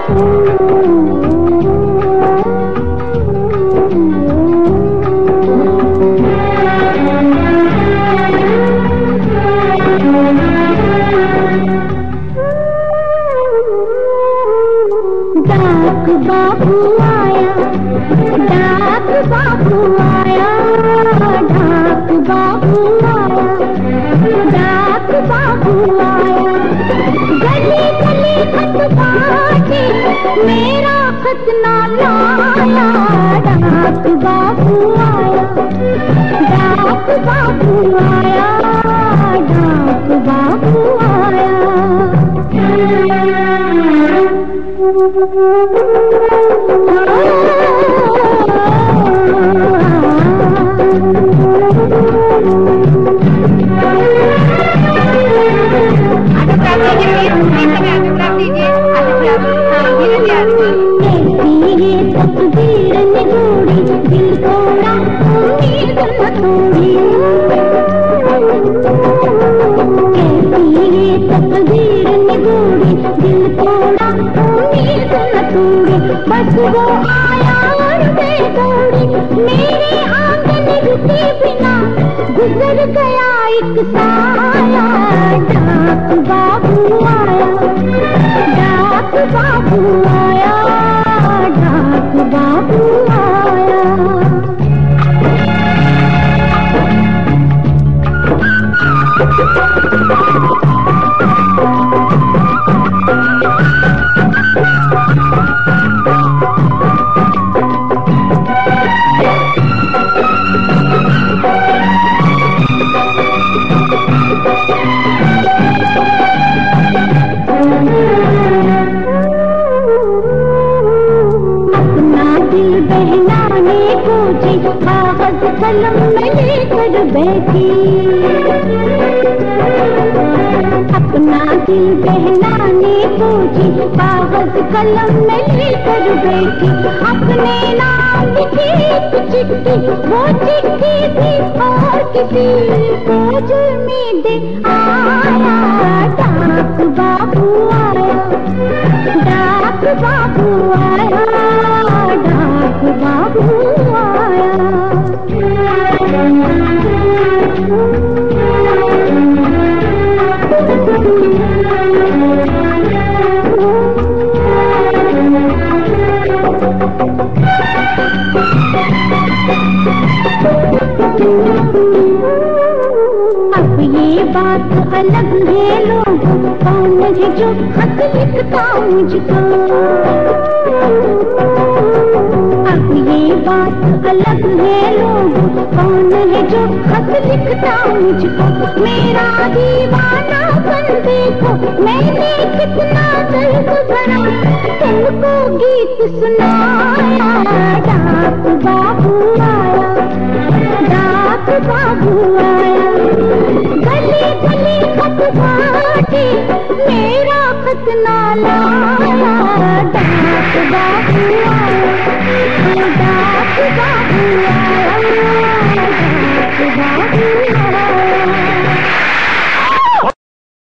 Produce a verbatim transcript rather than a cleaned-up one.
डाक बाबू आया, डाक बाबू आया, डाक बाबू आया, डाक बाबू आया। गली गली खत बांटे, मेरा खत ना लाया। डाक बाबू आया, डाक बाबू आया, डाक बाबू आया। तकदीर ने जोड़ी, दिल तोड़ा उम्मीद न तोड़ी। कैसी ये तकदीर ने जोड़ी, दिल तोड़ा उम्मीद न तोड़ी। बस वो आया और मैं दौड़ी, मेरे आंगन रुके बिना गुजर गया एक साया। डाक बाबू आया, डाक बाबू आया, डाक बाबू आया। बहलाने को जी कागज कलम में लेकर बैठी, अपना दिल बहलाने को जी कागज कलम में लेकर बैठी। अपने नाम लिखी एक चिट्ठी, वो चिट्ठी भी और किसी खोज में दे आया। डाक बाबू आया, डाक बाबू आया, डाक बाबू आया। अब ये बात अलग है लोगों, कौन है जो खत लिखता मुझको। अब ये बात अलग है लोगों, कौन है जो खत लिखता मुझको। मेरा दीवाना बन देखो, मैंने कितना दर्द भरा तुमको गीत सुनाया। डाक बाबू आया, डाक बाबू आया। गली गली खत बांटे, मेरा खत ना लाया। डाक बाबू आया, डाक बाबू आया, डाक बाबू आया।